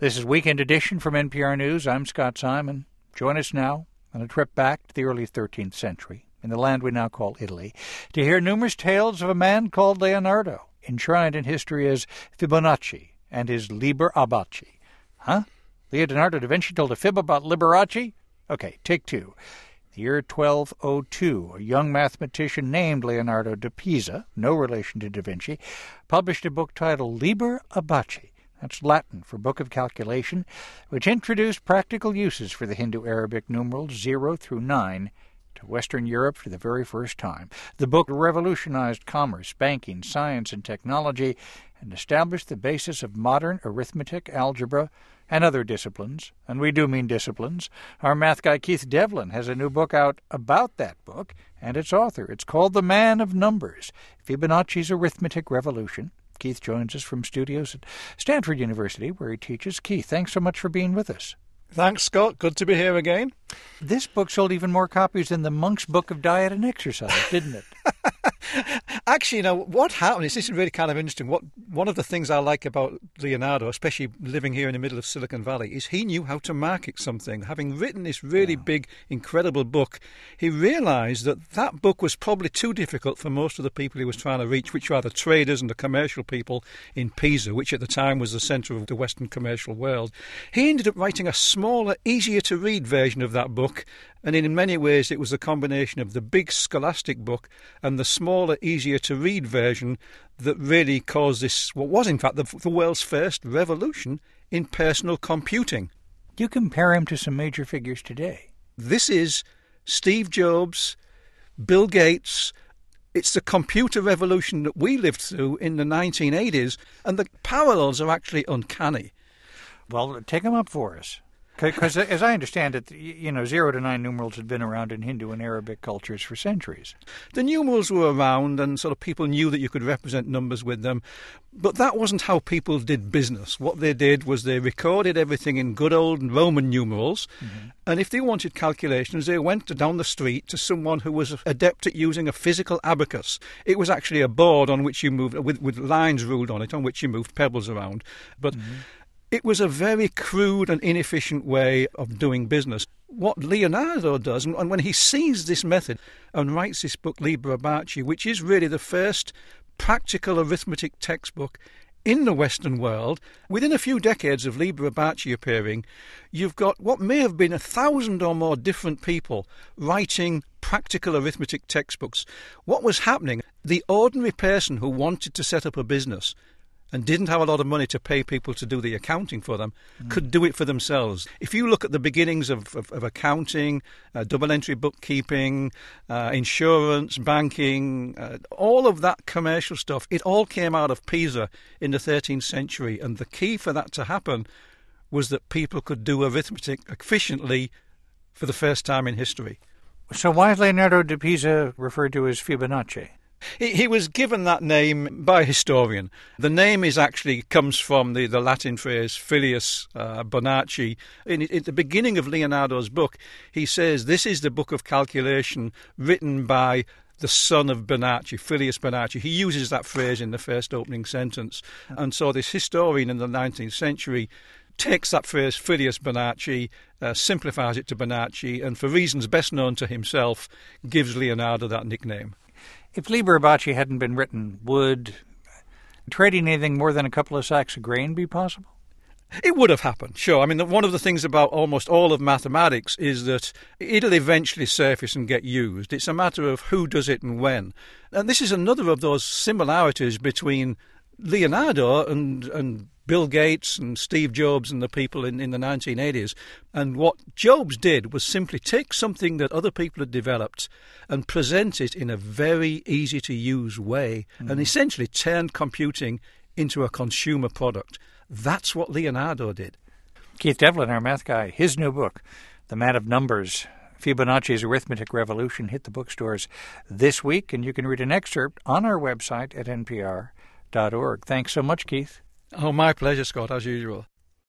This is Weekend Edition from NPR News. I'm Scott Simon. Join us now on a trip back to the early 13th century in the land we now call Italy to hear numerous tales of a man called Leonardo, enshrined in history as Fibonacci and his Liber Abaci. Huh? Leonardo da Vinci told a fib about Liberace? Okay, take two. The year 1202, a young mathematician named Leonardo da Pisa, no relation to da Vinci, published a book titled Liber Abaci. That's Latin for Book of Calculation, which introduced practical uses for the Hindu-Arabic numerals 0 through 9 to Western Europe for the very first time. The book revolutionized commerce, banking, science, and technology, and established the basis of modern arithmetic, algebra, and other disciplines. And we do mean disciplines. Our math guy Keith Devlin has a new book out about that book and its author. It's called The Man of Numbers, Fibonacci's Arithmetic Revolution. Keith joins us from studios at Stanford University, where he teaches. Keith, thanks so much for being with us. Thanks, Scott. Good to be here again. This book sold even more copies than the Monk's Book of Diet and Exercise, didn't it? Actually, what happened is, this is really kind of interesting. One of the things I like about Leonardo, especially living here in the middle of Silicon Valley, is he knew how to market something. Having written this really big, incredible book, he realised that book was probably too difficult for most of the people he was trying to reach, which are the traders and the commercial people in Pisa, which at the time was the centre of the Western commercial world. He ended up writing a smaller, easier-to-read version of that book, and in many ways it was a combination of the big scholastic book and the smaller, easier-to-read version that really caused this, what was in fact the world's first revolution in personal computing. You compare him to some major figures today. This is Steve Jobs, Bill Gates. It's the computer revolution that we lived through in the 1980s, and the parallels are actually uncanny. Well, take them up for us. Because as I understand it, 0 to 9 numerals had been around in Hindu and Arabic cultures for centuries. The numerals were around, and sort of people knew that you could represent numbers with them. But that wasn't how people did business. What they did was they recorded everything in good old Roman numerals. Mm-hmm. And if they wanted calculations, they went down the street to someone who was adept at using a physical abacus. It was actually a board on which you moved, with lines ruled on it, on which you moved pebbles around. But it was a very crude and inefficient way of doing business. What Leonardo does, and when he sees this method and writes this book, Liber Abaci, which is really the first practical arithmetic textbook in the Western world, within a few decades of Liber Abaci appearing, you've got what may have been 1,000 or more different people writing practical arithmetic textbooks. What was happening? The ordinary person who wanted to set up a business and didn't have a lot of money to pay people to do the accounting for them, could do it for themselves. If you look at the beginnings of accounting, double-entry bookkeeping, insurance, banking, all of that commercial stuff, it all came out of Pisa in the 13th century. And the key for that to happen was that people could do arithmetic efficiently for the first time in history. So why is Leonardo da Pisa referred to as Fibonacci? He was given that name by a historian. The name comes from the Latin phrase Filius Bonacci. In the beginning of Leonardo's book, he says this is the book of calculation written by the son of Bonacci, Filius Bonacci. He uses that phrase in the first opening sentence. And so this historian in the 19th century takes that phrase, Filius Bonacci, simplifies it to Bonacci, and for reasons best known to himself, gives Leonardo that nickname. If Liber Abaci hadn't been written, would trading anything more than a couple of sacks of grain be possible? It would have happened, sure. I mean, one of the things about almost all of mathematics is that it'll eventually surface and get used. It's a matter of who does it and when. And this is another of those similarities between Leonardo and Bill Gates and Steve Jobs and the people in the 1980s. And what Jobs did was simply take something that other people had developed and present it in a very easy-to-use way and essentially turned computing into a consumer product. That's what Leonardo did. Keith Devlin, our math guy, his new book, The Man of Numbers, Fibonacci's Arithmetic Revolution, hit the bookstores this week, and you can read an excerpt on our website at npr.org. Thanks so much, Keith. Oh, my pleasure, Scott, as usual.